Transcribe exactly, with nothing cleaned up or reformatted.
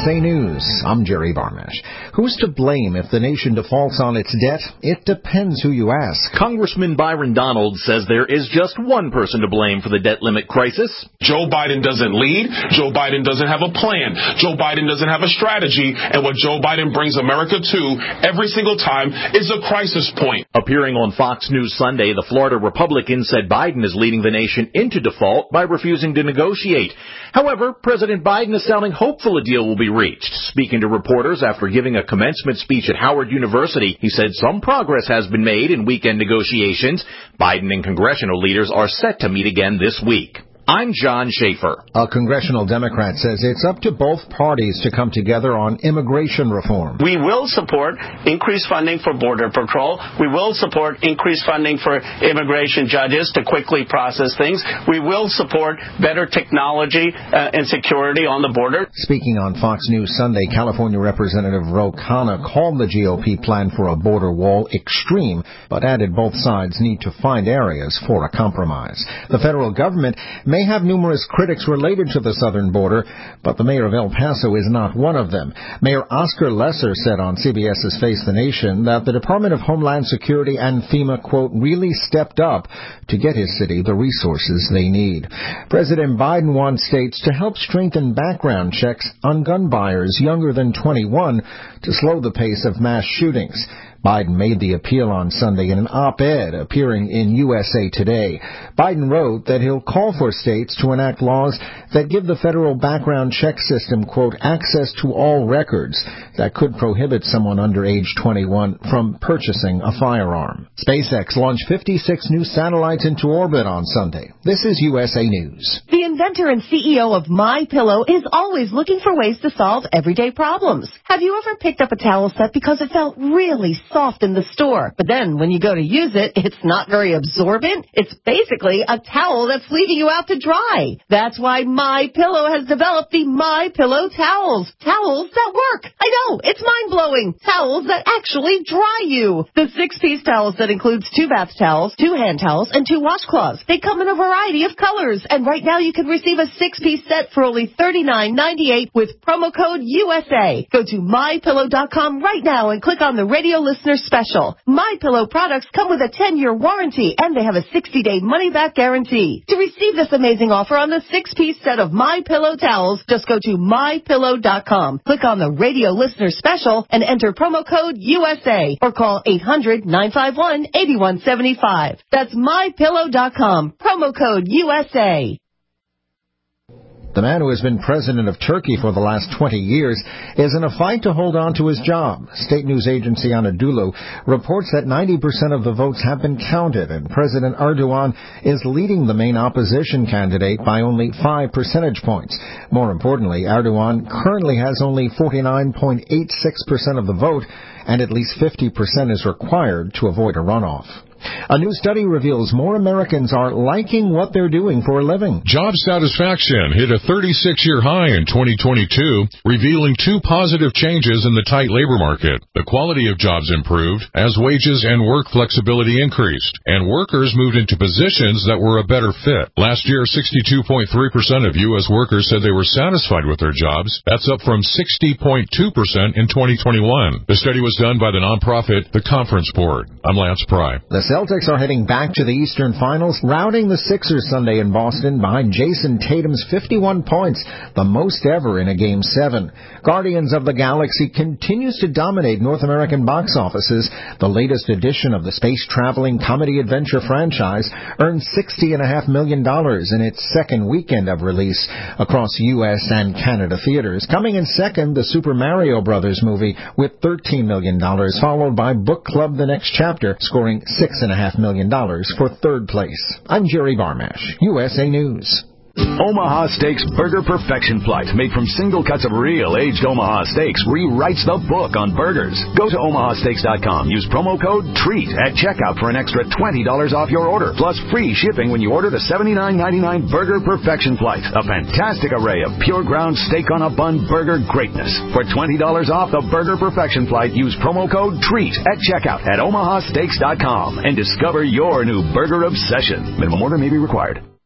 A News, I'm Jerry Barmash. Who's to blame if the nation defaults on its debt? It depends who you ask. Congressman Byron Donald says there is just one person to blame for the debt limit crisis. Joe Biden doesn't lead. Joe Biden doesn't have a plan. Joe Biden doesn't have a strategy. And what Joe Biden brings America to every single time is a crisis point. Appearing on Fox News Sunday, the Florida Republican said Biden is leading the nation into default by refusing to negotiate. However, President Biden is sounding hopeful a deal will be reached. Speaking to reporters after giving a commencement speech at Howard University, he said some progress has been made in weekend negotiations. Biden and congressional leaders are set to meet again this week. I'm John Schaefer. A congressional Democrat says it's up to both parties to come together on immigration reform. We will support increased funding for Border Patrol. We will support increased funding for immigration judges to quickly process things. We will support better technology uh, and security on the border. Speaking on Fox News Sunday, California Representative Ro Khanna called the G O P plan for a border wall extreme, but added both sides need to find areas for a compromise. The federal government may have numerous critics related to the southern border, but the mayor of El Paso is not one of them. Mayor Oscar Lesser said on CBS's Face the Nation that the Department of Homeland Security and FEMA, quote, really stepped up to get his city the resources they need. President Biden wants states to help strengthen background checks on gun buyers younger than twenty-one to slow the pace of mass shootings. Biden made the appeal on Sunday in an op-ed appearing in U S A Today. Biden wrote that he'll call for states to enact laws that give the federal background check system, quote, access to all records that could prohibit someone under age twenty-one from purchasing a firearm. SpaceX launched fifty-six new satellites into orbit on Sunday. This is U S A News. The inventor and C E O of MyPillow is always looking for ways to solve everyday problems. Have you ever picked up a towel set because it felt really soft in the store, but then when you go to use it, it's not very absorbent? It's basically a towel that's leaving you out to dry. That's why MyPillow has developed the MyPillow towels. Towels that work. I know, it's mind-blowing. Towels that actually dry you. The six-piece towel set includes two bath towels, two hand towels, and two washcloths. They come in a variety of colors, and right now you can receive a six-piece set for only thirty-nine ninety-eight with promo code U S A. Go to my pillow dot com right now and click on the radio listener special. MyPillow products come with a ten-year warranty, and they have a sixty-day money-back guarantee. To receive this amazing offer on the six-piece set of MyPillow towels, just go to my pillow dot com, click on the radio listener special, and enter promo code U S A, or call eight hundred nine five one eight one seven five. That's my pillow dot com, promo code U S A. The man who has been president of Turkey for the last twenty years is in a fight to hold on to his job. State news agency Anadolu reports that ninety percent of the votes have been counted, and President Erdogan is leading the main opposition candidate by only five percentage points. More importantly, Erdogan currently has only forty-nine point eight six percent of the vote, and at least fifty percent is required to avoid a runoff. A new study reveals more Americans are liking what they're doing for a living. Job satisfaction hit a thirty-six year high in twenty twenty-two, revealing two positive changes in the tight labor market. The quality of jobs improved as wages and work flexibility increased, and workers moved into positions that were a better fit. Last year, sixty-two point three percent of U S workers said they were satisfied with their jobs. That's up from sixty point two percent in twenty twenty-one. The study was done by the nonprofit The Conference Board. I'm Lance Pry. The Celtics are heading back to the Eastern Finals, routing the Sixers Sunday in Boston behind Jason Tatum's fifty-one points, the most ever in a Game seven. Guardians of the Galaxy continues to dominate North American box offices. The latest edition of the space-traveling comedy-adventure franchise earned sixty point five million dollars in its second weekend of release across U S and Canada theaters. Coming in second, the Super Mario Brothers movie with thirteen million dollars, followed by Book Club: The Next Chapter, scoring six point five million dollars for third place. I'm Jerry Barmash, U S A News. Omaha Steaks Burger Perfection Flight, made from single cuts of real aged Omaha steaks, rewrites the book on burgers. Go to omaha steaks dot com. Use promo code TREAT at checkout for an extra twenty dollars off your order, plus free shipping when you order the seventy-nine ninety-nine Burger Perfection Flight. A fantastic array of pure ground steak on a bun burger greatness. For twenty dollars off the Burger Perfection Flight, use promo code TREAT at checkout at omaha steaks dot com and discover your new burger obsession. Minimum order may be required.